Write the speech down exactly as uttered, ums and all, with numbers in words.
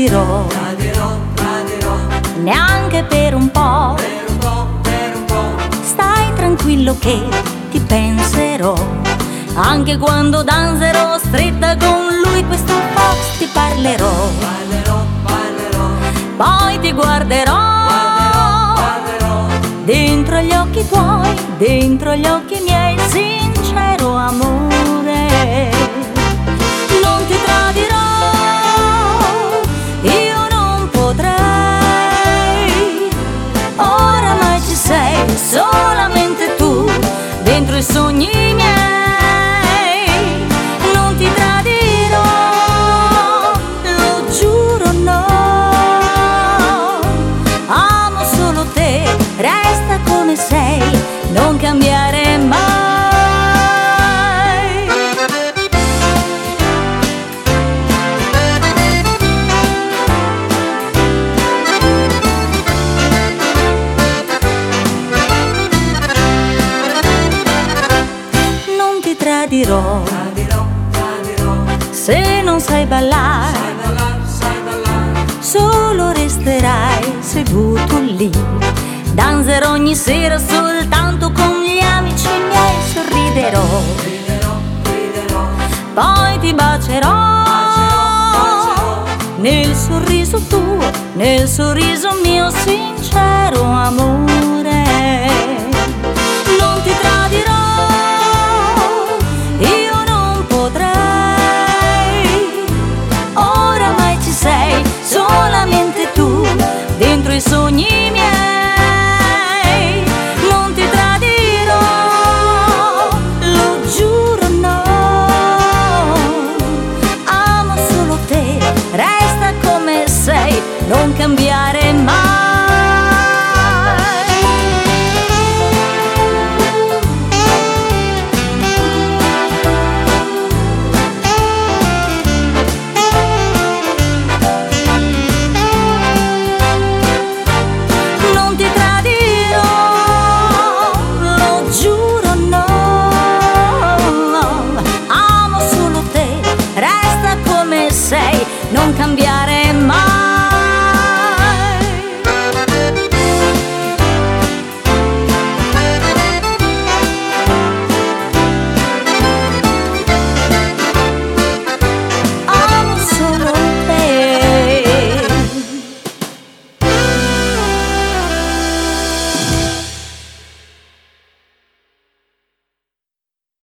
tradirò, tradirò, tradirò, neanche per un po'. per un po', per un po'. Stai tranquillo che ti penserò, anche quando danzerò stretta con lui questo fox ti parlerò. Parlerò, parlerò, Poi ti guarderò, guarderò, guarderò, dentro gli occhi tuoi, dentro gli occhi miei, sincero amore. Non ti tradirò, io non potrei. Oramai ci sei, solamente tu, dentro i sogni miei. Non ti tradirò, lo giuro no. Amo solo te, resta come sei, non cambiare mai. Non ti tradirò, tradirò, tradirò. se non sai ballare, Sai ballar, sai ballar, solo resterai seduto lì. Danzerò ogni sera soltanto con gli amici miei, sorriderò, riderò, riderò, poi ti bacerò, bacerò, nel sorriso tuo, nel sorriso mio, sincero amore. Non ti tradirò, io non potrei. Oramai ci sei, solamente tu, dentro i sogni miei. Non ti tradirò, lo giuro no. Amo solo te, resta come sei, non cambiare